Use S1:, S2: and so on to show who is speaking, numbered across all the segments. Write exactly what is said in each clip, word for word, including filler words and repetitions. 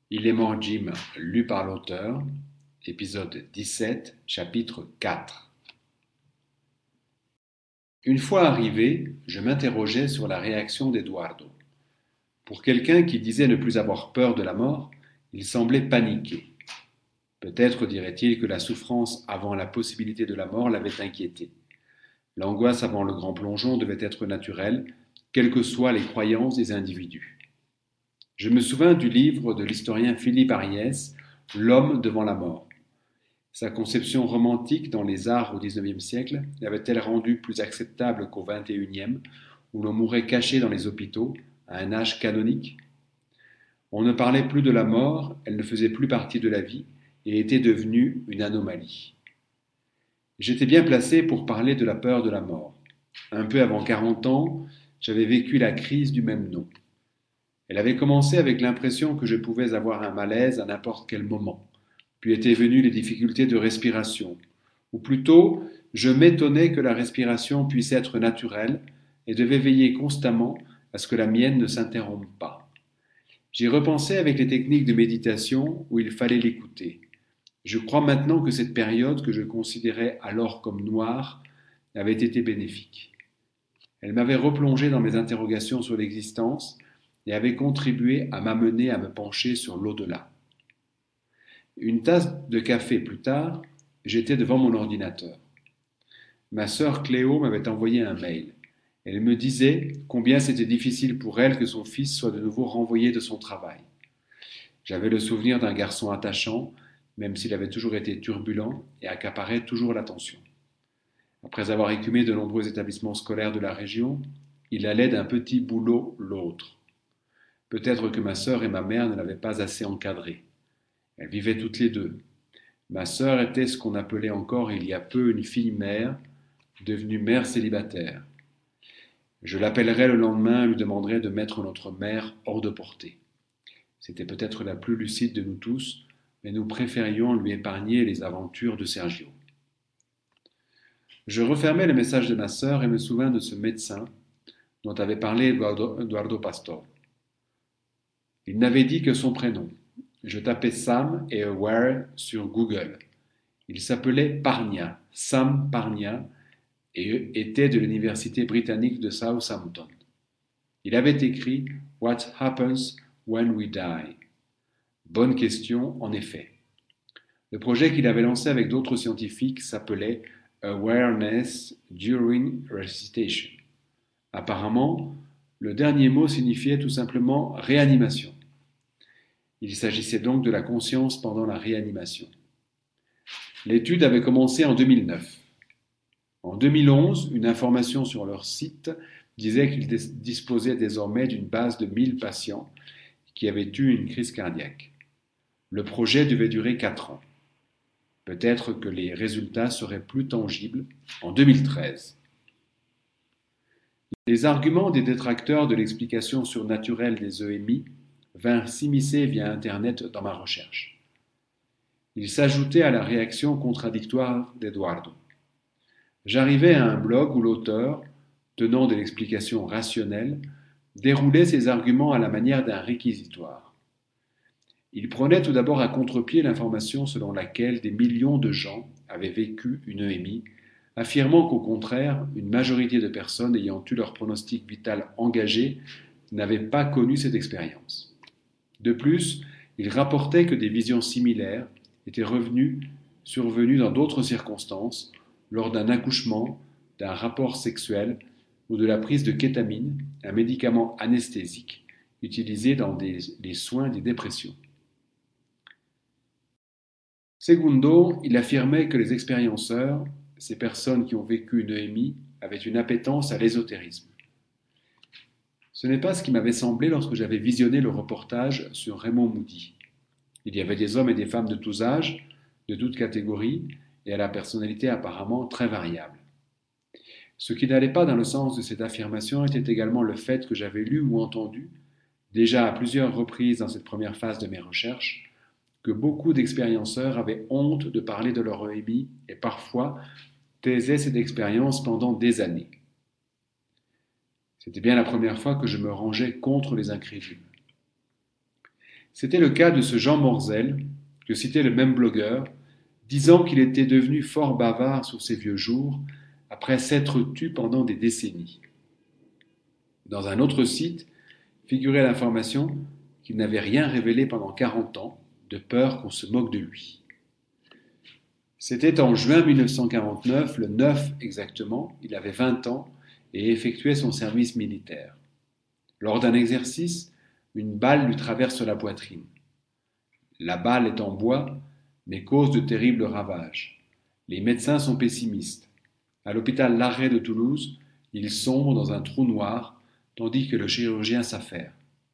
S1: Il est mort Jim, lu par l'auteur, épisode dix-sept, chapitre quatre. Une fois arrivé, je m'interrogeais sur la réaction d'Eduardo. Pour quelqu'un qui disait ne plus avoir peur de la mort, il semblait paniqué. Peut-être dirait-il que la souffrance avant la possibilité de la mort l'avait inquiété. L'angoisse avant le grand plongeon devait être naturelle, quelles que soient les croyances des individus. Je me souvins du livre de l'historien Philippe Ariès, L'homme devant la mort. Sa conception romantique dans les arts au dix-neuvième siècle l'avait-elle rendu plus acceptable qu'au vingt et unième, où l'on mourait caché dans les hôpitaux, à un âge canonique? On ne parlait plus de la mort, elle ne faisait plus partie de la vie, et était devenue une anomalie. J'étais bien placé pour parler de la peur de la mort. Un peu avant quarante ans, j'avais vécu la crise du même nom. Elle avait commencé avec l'impression que je pouvais avoir un malaise à n'importe quel moment. Puis étaient venues les difficultés de respiration. Ou plutôt, je m'étonnais que la respiration puisse être naturelle et devais veiller constamment à ce que la mienne ne s'interrompe pas. J'y repensais avec les techniques de méditation où il fallait l'écouter. Je crois maintenant que cette période que je considérais alors comme noire avait été bénéfique. Elle m'avait replongé dans mes interrogations sur l'existence et avait contribué à m'amener à me pencher sur l'au-delà. Une tasse de café plus tard, j'étais devant mon ordinateur. Ma sœur Cléo m'avait envoyé un mail. Elle me disait combien c'était difficile pour elle que son fils soit de nouveau renvoyé de son travail. J'avais le souvenir d'un garçon attachant, même s'il avait toujours été turbulent et accaparait toujours l'attention. Après avoir écumé de nombreux établissements scolaires de la région, il allait d'un petit boulot l'autre. Peut-être que ma sœur et ma mère ne l'avaient pas assez encadré. Elles vivaient toutes les deux. Ma sœur était ce qu'on appelait encore il y a peu une fille-mère, devenue mère célibataire. Je l'appellerai le lendemain et lui demanderai de mettre notre mère hors de portée. C'était peut-être la plus lucide de nous tous, mais nous préférions lui épargner les aventures de Sergio. Je refermai le message de ma sœur et me souvins de ce médecin dont avait parlé Eduardo, Eduardo Pastor. Il n'avait dit que son prénom. Je tapais Sam et Aware sur Google. Il s'appelait Parnia, Sam Parnia, et était de l'université britannique de Southampton. Il avait écrit What happens when we die? Bonne question, en effet. Le projet qu'il avait lancé avec d'autres scientifiques s'appelait Awareness During Resuscitation. Apparemment, le dernier mot signifiait tout simplement réanimation. Il s'agissait donc de la conscience pendant la réanimation. L'étude avait commencé en deux mille neuf. En deux mille onze, une information sur leur site disait qu'ils disposaient désormais d'une base de mille patients qui avaient eu une crise cardiaque. Le projet devait durer quatre ans. Peut-être que les résultats seraient plus tangibles en deux mille treize. Les arguments des détracteurs de l'explication surnaturelle des E M I vinrent s'immiscer via Internet dans ma recherche. Ils s'ajoutaient à la réaction contradictoire d'Eduardo. J'arrivais à un blog où l'auteur, tenant de l'explication rationnelle, déroulait ses arguments à la manière d'un réquisitoire. Il prenait tout d'abord à contre-pied l'information selon laquelle des millions de gens avaient vécu une E M I, affirmant qu'au contraire, une majorité de personnes ayant eu leur pronostic vital engagé n'avaient pas connu cette expérience. De plus, il rapportait que des visions similaires étaient revenues, survenues dans d'autres circonstances, lors d'un accouchement, d'un rapport sexuel ou de la prise de kétamine, un médicament anesthésique utilisé dans des, les soins des dépressions. Segundo, il affirmait que les expérienceurs, ces personnes qui ont vécu une E M I, avaient une appétence à l'ésotérisme. Ce n'est pas ce qui m'avait semblé lorsque j'avais visionné le reportage sur Raymond Moody. Il y avait des hommes et des femmes de tous âges, de toutes catégories, et à la personnalité apparemment très variable. Ce qui n'allait pas dans le sens de cette affirmation était également le fait que j'avais lu ou entendu, déjà à plusieurs reprises dans cette première phase de mes recherches, que beaucoup d'expérienceurs avaient honte de parler de leur E M I et parfois taisaient cette expérience pendant des années. C'était bien la première fois que je me rangeais contre les incrédules. C'était le cas de ce Jean Morzel, que citait le même blogueur, disant qu'il était devenu fort bavard sur ses vieux jours, après s'être tu pendant des décennies. Dans un autre site figurait l'information qu'il n'avait rien révélé pendant quarante ans, de peur qu'on se moque de lui. C'était en juin mille neuf cent quarante-neuf, le neuf exactement, il avait vingt ans et effectuait son service militaire. Lors d'un exercice, une balle lui traverse la poitrine. La balle est en bois, mais cause de terribles ravages. Les médecins sont pessimistes. À l'hôpital Larrey de Toulouse, il sombre dans un trou noir, tandis que le chirurgien s'affaire.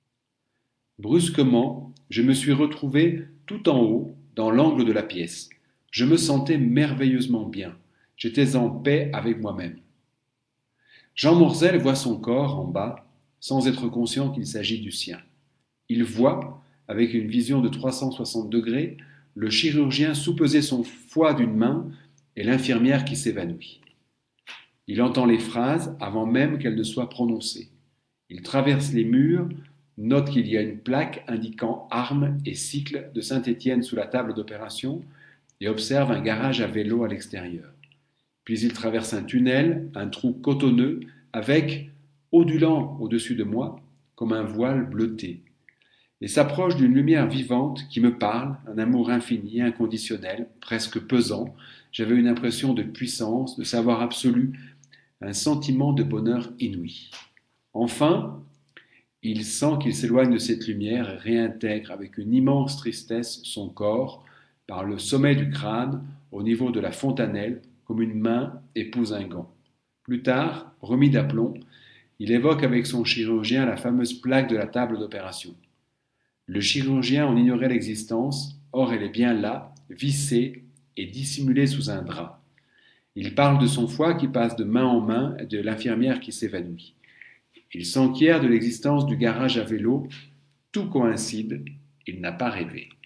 S1: Brusquement, je me suis retrouvé tout en haut, dans l'angle de la pièce. Je me sentais merveilleusement bien. J'étais en paix avec moi-même. Jean Morzel voit son corps en bas, sans être conscient qu'il s'agit du sien. Il voit, avec une vision de trois cent soixante degrés, le chirurgien soupeser son foie d'une main et l'infirmière qui s'évanouit. Il entend les phrases avant même qu'elles ne soient prononcées. Il traverse les murs, note qu'il y a une plaque indiquant armes et cycle de Saint-Étienne sous la table d'opération et observe un garage à vélo à l'extérieur. Puis il traverse un tunnel, un trou cotonneux, avec, ondulant au-dessus de moi, comme un voile bleuté, et s'approche d'une lumière vivante qui me parle, un amour infini, inconditionnel, presque pesant. J'avais une impression de puissance, de savoir absolu, un sentiment de bonheur inouï. Enfin, il sent qu'il s'éloigne de cette lumière et réintègre avec une immense tristesse son corps, par le sommet du crâne, au niveau de la fontanelle, comme une main épouse un gant. Plus tard, remis d'aplomb, il évoque avec son chirurgien la fameuse plaque de la table d'opération. Le chirurgien en ignorait l'existence, or elle est bien là, vissée et dissimulée sous un drap. Il parle de son foie qui passe de main en main et de l'infirmière qui s'évanouit. Il s'enquiert de l'existence du garage à vélo. Tout coïncide, il n'a pas rêvé.